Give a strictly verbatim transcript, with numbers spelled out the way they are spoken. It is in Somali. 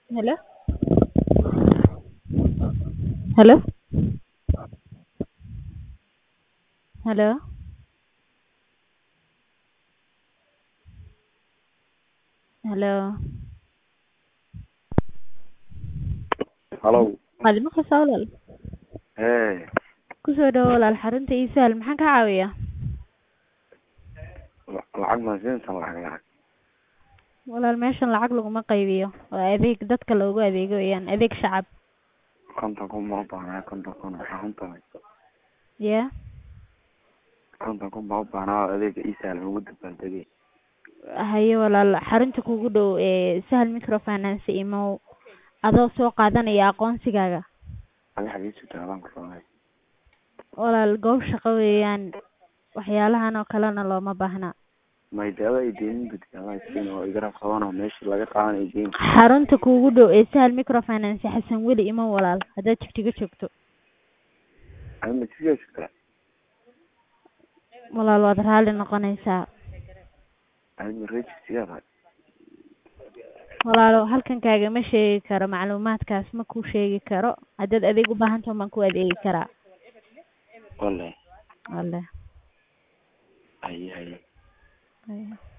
Hello? Hello? Hello? Hello? Hello. Qalin ma kasoo walaal Hey. ku soo dhawo walaal xarunta ii sahal maxaan ka caawiyaa Lacag ma siinsan lacag lacag. walaal meeshan lacag laguma qaybiyo waa adeeg dadka loogu adeego weeyaan adeeg shacab Konton kun ma u baahnaa konton kun waxaa huntahay. yeah Konton kun ma u baahnaa adeega ii sahal ugu dabaaldegay. haye walaal xarunta kugu dhow ee sahal microfinance imo adoo soo qaadanaya aqoonsigaaga Adi xagiisu taaban ku rabay. walaal goob shaqo weeyaan waxyaalahan oo kalena looma baahna May daawa idin bidkala siin oo igara qabanaa meesha laga qaadan idin. xarunta kugu dhow ee sahal microfinance xasan weli imo walaal haddaad jigtiga joogto Ay ma tigeeysa. walaal waad raali noqonaysaa Ay ma reejisiyaa. walaalo halkan kaagama sheegi karo macluumaadkaas ma kuu sheegi karo haddaad adeeg u baahan tahay maan ku adeegi karaa Wallahi. wale Ay ay. Haya.